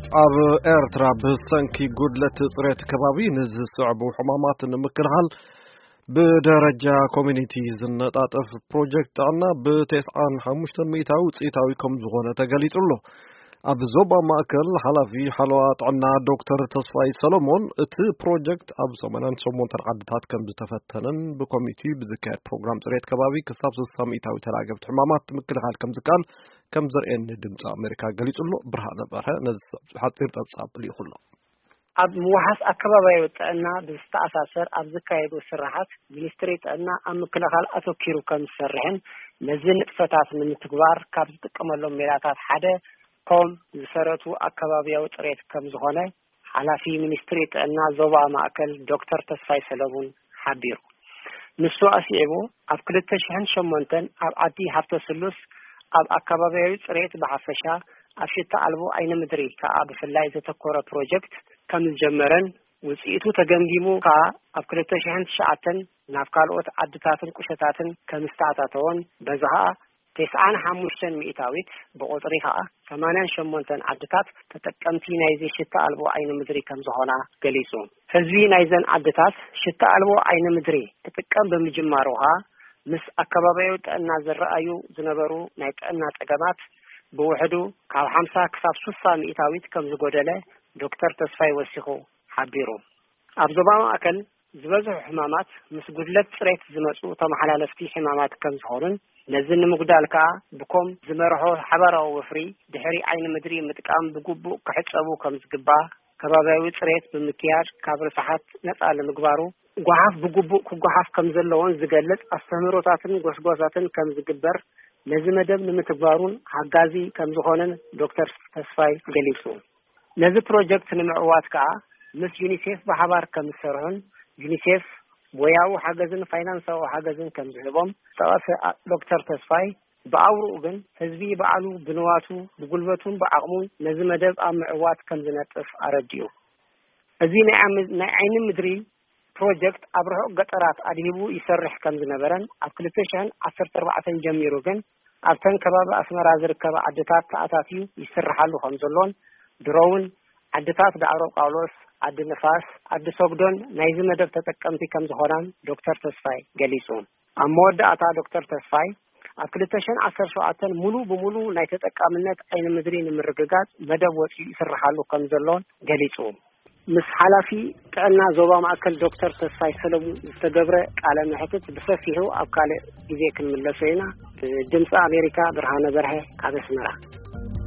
ኣብ ኤርትራ ብሰንኪ ጉድለት ጽሬት ከባቢ ንዝስዕቡ ሕማማት ንምክልኻል ብደረጃ ኮሚኒቲ ዝነጣጠፍ ፕሮጀክት ኣና ብ95 ሚእታዊ ውፅኢታዊ ከም ዝኾነ ተገሊጹሎ ኣብ ዞባ ማእከል ሓላፊ ሓለዋ ጥዕና ዶክተር ተስፋይ ሰሎሞን እቲ ፕሮጀክት ኣብ 88 ዓድታት ከም ዝተፈተነን ብኮሚቲ ብዝካየድ ፕሮግራም ጽሬት ከባቢ ክሳብ 60 ሚእታዊ ተላገብቲ ሕማማት ምክልኻል ከም ዝካል ከም ዘርኤን ድምፂ ኣሜሪካ ገሊጹሎ ብርሃነ በርሀ ነዚ ሓፂር ጠብጻብ ልይኹሎ ኣብ ምዋሓስ ኣከባቢያዊ ጥዕና ብዝተኣሳሰር ኣብ ዝካየዱ ስራሓት ሚኒስትሪ ጥዕና ኣብ ምክልኻል ኣተኪሩ ከም ዝሰርሕን ነዚ ንጥፈታት ንምትግባር ካብ ዝጥቀመሎም ሜላታት ሓደ ከም ዝሰረቱ ኣከባቢያዊ ጥሬት ከም ዝኾነ ሓላፊ ሚኒስትሪ ጥዕና ዞባ ማእከል ዶክተር ተስፋይ ሰለሞን ሓቢሩ ንሱ ኣስዒቡ ኣብ 2008 ኣብ ዓዲ ሃፍተ ስሉስ ኣብ ኣከባቢያዊ ጥሬት ብሓፈሻ ኣብ ሽታ ኣልቦ ዓይነ ምድሪ ከዓ ብፍላይ ዘተኮረ ፕሮጀክት ከም ዝጀመረን ውፅኢቱ ተገምጊሙ ከዓ ኣብ 2009 ናብ ካልኦት ዓድታትን ቁሸታትን ከም ዝተኣታተወን በዛ ከዓ 95 ሚእታዊት ብቁጥሪ ከዓ 88 ዓድታት ተጠቀምቲ ናይዚ ሽታ ኣልቦ ዓይነ ምድሪ ከም ዝኾና ገሊጹ ህዝቢ ናይዘን ዓድታት ሽታ ኣልቦ ዓይነ ምድሪ ተጠቀም ብምጅማሩ ከዓ ምስ ኣከባቢያዊ ጥዕና ዝረኣዩ ዝነበሩ ናይ ጥዕና ፀገማት ብውሕዱ ካብ 50 ክሳብ 60 ሚእታዊት ከም ዝጎደለ ዶክተር ተስፋይ ወሲኹ ሓቢሩ ኣብ ዞባ ማእከል ዝበዝሑ ሕማማት ምስ ጉድለት ጽሬት ዝመጹ ተመሓላለፍቲ ሕማማት ከም ዝኾኑን ነዚ ንምጉዳል ከዓ ብኮም ዝመርሖ ሓበራዊ ወፍሪ ድሕሪ ዓይነ ምድሪ ምጥቃም ብግቡእ ክሕፀቡ ከም ዝግባእ ከባቢያዊ ጽሬት ብምክያድ ካብ ርስሓት ነፃ ንምግባሩ ጓሓፍ ብግቡእ ክጓሓፍ ከም ዘለዎን ዝገልጽ ኣስተምህሮታትን ጎስጓሳትን ከም ዝግበር ነዚ መደብ ንምትግባሩን ሓጋዚ ከም ዝኾነን ዶክተር ተስፋይ ገሊጹ ነዚ ፕሮጀክት ንምዕዋት ከዓ ምስ ዩኒሴፍ ብሓባር ከም ዝሰርሑን ዩኒሴፍ ሞያዊ ሓገዝን ፋይናንሳዊ ሓገዝን ከም ዝህቦም ጠቐሰ ዶክተር ተስፋይ ብኣውርኡ ግን ህዝቢ በዓሉ ብንዋቱ ብጉልበቱን ብዓቕሙን ነዚ መደብ ኣብ ምዕዋት ከም ዝነጥፍ ኣረዲኡ እዚ ናይ ዓይኒ ምድሪ ፕሮጀክት ኣብ ርሑቕ ገጠራት ኣድሂቡ ይሰርሕ ከም ዝነበረን ኣብ 2014 ጀሚሩ ግን ኣብተን ከባቢ ኣስመራ ዝርከባ ዓድታት ተኣታትዩ ይስራሓሉ ከም ዘሎን ድሮውን ዓድታት ዳዕሮ ጳውሎስ ዓዲ ንፋስ ዓዲ ሶግዶን ናይዚ መደብ ተጠቀምቲ ከም ዝኾናን ዶክተር ተስፋይ ገሊጹ ኣብ መወዳእታ ዶክተር ተስፋይ ኣብ 2017 ሙሉ ብሙሉ ናይ ተጠቃምነት ዓይኒ ምድሪ ንምርግጋጽ መደብ ወፂኡ ይስራሓሉ ከም ዘሎን ገሊጹ ምስ ሓላፊ ጥዕና ዞባ ማእከል ዶክተር ተስፋይ ሰለሞን ዝተገብረ ቃለ መሕትት ብሰፊሑ ኣብ ካልእ ግዜ ክንምለሶ ኢና ድምፂ ኣሜሪካ ብርሃነ በርሀ ካብ ኣስመራ